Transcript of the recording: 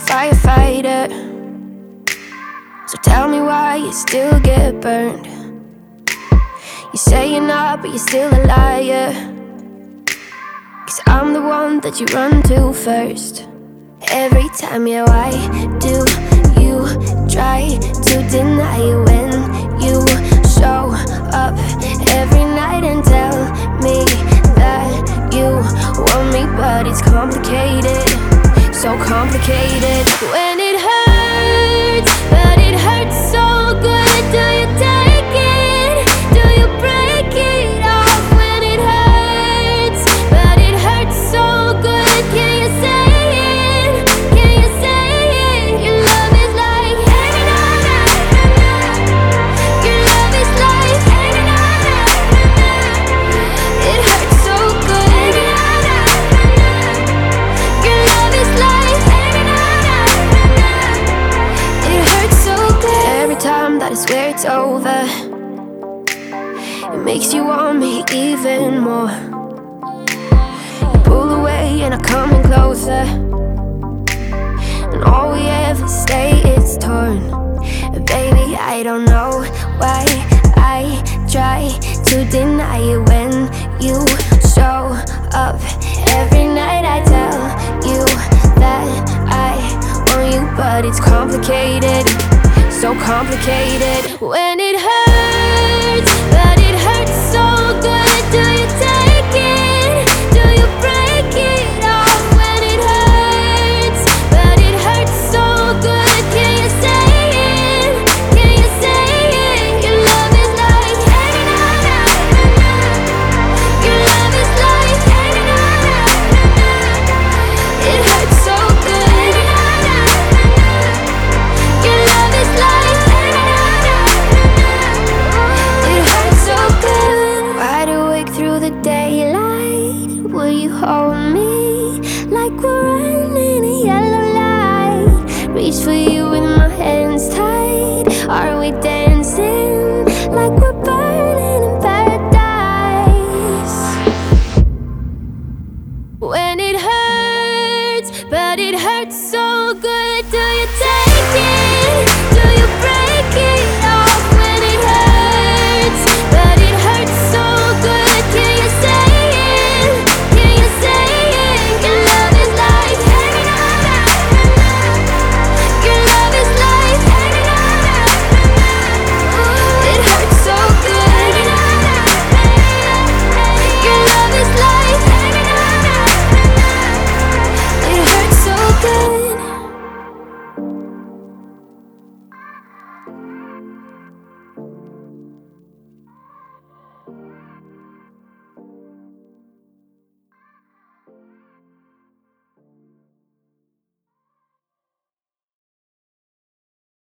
firefighter. So tell me why you still get burned. You say you're not, but you're still a liar. 'Cause I'm the one that you run to first. Every time, yeah, why do you try to deny it when you show up every night and tell me that you want me? But it's complicated, so complicated. When it hurts, but it hurts so good. Do you take it? Do you break it off? When it hurts, but it hurts so good. Can you say it? Can you say it? Your love is like your love is like it hurts so good. Your love is like it hurts so good. Every time that I swear it's over, it makes you want me even more. You pull away and I come in closer, and all we ever stay is torn. Baby, I don't know why I try to deny it when you show up every night. I tell you that I want you, but it's complicated, so complicated. When it hurts, but it hurts so good. Do you take it? Do you break it off? When it hurts, but it hurts so good. Can you say it? Can you say it? Your love is like your love is like it hurts so good. Your love is like it hurts so good. Wide awake through the daylight, will you hold me like we're running a yellow light? Reach for you with my hands tied. Are we dancing?